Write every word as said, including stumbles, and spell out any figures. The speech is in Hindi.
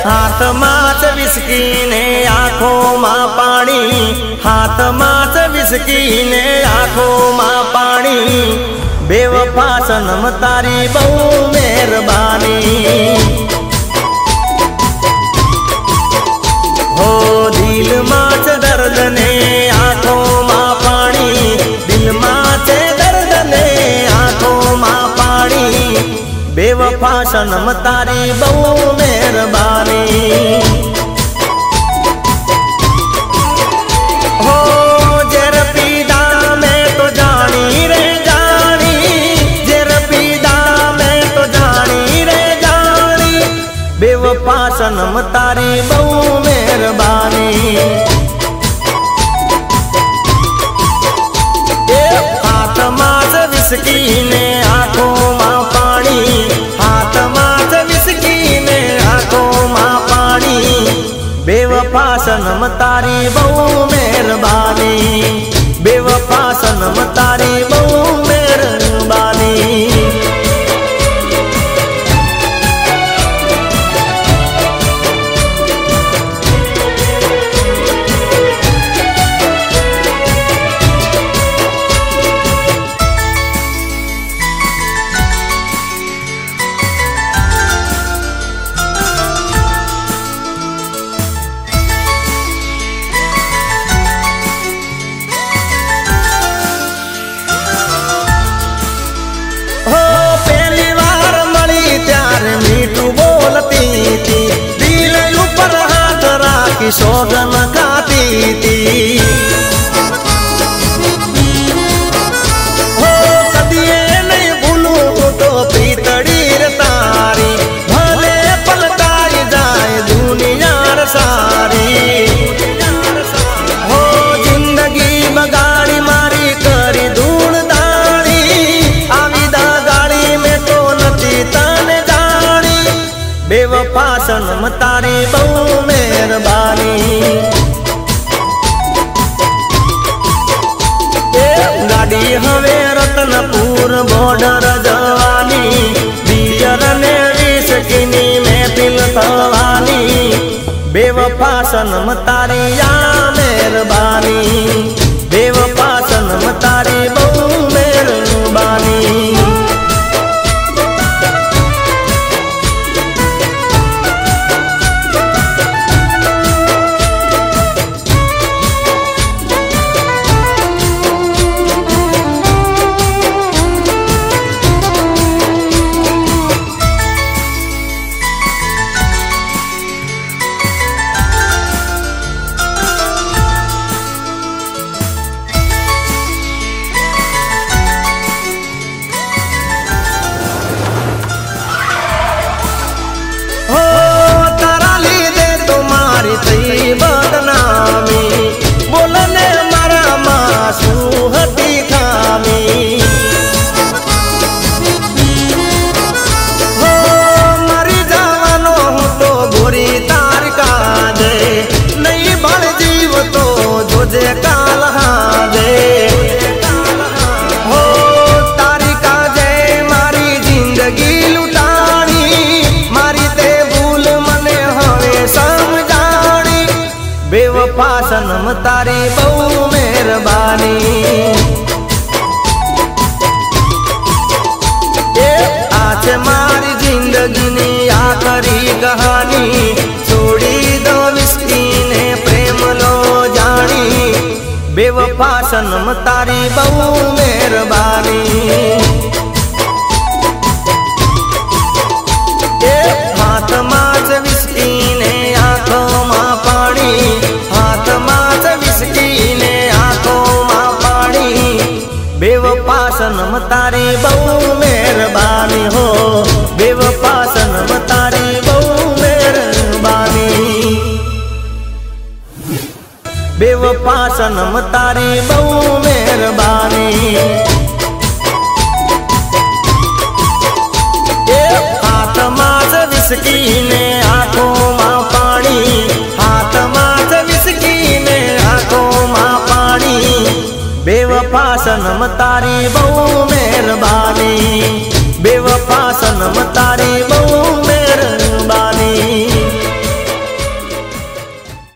हाथ माच विस्की ने आंखों मां पानी, हाथ माच विस्की ने आंखों मां पानी। बेवफा सनम तारी बहु मेहरबानी। हो दिल माच दर्द ने आंखों मां पानी, दिल माच दर्द ने आंखों मां पानी। बेवफा सनम तारी बहु मेहरबानी। हो जर पीदा मैं तो जानी रे जानी, जर पीदा मैं तो जानी रे जानी। बेवफा सनम तारी बहु मेहरबानी। हाथ माच विस्की ने आंखों मां पानी, हाथ माच विस्की ने आंखों मां पानी। बेवफा सनम तारी बहु मेहरबानी। बेवफा सनम तारी बहु मेहरबानी। दिल ऊपर हाथ राखी सोगन खाती थी। हो कदिए नहीं भूलू तो प्रीतड़ी रे तारी, भले पलटाई जाए दुनिया सारी। हो जिंदगी बगाड़ी मारी करी धूल दाड़ी, आविदा गाड़ी में तो नची तने जानी। बेवफा सनम तारी बहु मेहरबानी। गाड़ी हवे रतनपुर बॉर्डर जवानी, बियर ने विष किनी में दिल थवानी। बेवफा सनम तारी या मेहरबानी। बेवफा सनम तारी बहु मेहरबानी। बदनामी बोलने मारा मासू हती खामी। हो मरी जावानो हूँ तो बुरी तारिका दे, नहीं बड़ जीव तो जोजे काल दे। हो तारिका जय मारी जिंदगी लुटानी, मारी ते भूल मने हवे समझा। बेवफा सनम तारी बहु मेहरबानी। आज मारी जिंदगी ने आखरी कहानी, छोड़ी दो विस्की ने प्रेम लो जानी। बेवफा सनम तारी बहु मेहरबानी। हाथ माच विस्की ने आंखों मां पानी, हाथ माच विस्की ने आंखों मां पानी। बेवफा सनम तारी बहु मेहरबानी। हो बेवफा सनम तारी बहु मेहरबानी। बेवफा सनम तारी बहु मेहरबानी। हाथ माच विस्की ने आंखों मां पानी, हाथ माच विस्की ने आंखों मां पानी। बेवफा सनम तारी बहु मेहरबानी। बेवफा सनम तारी बहु मेहरबानी।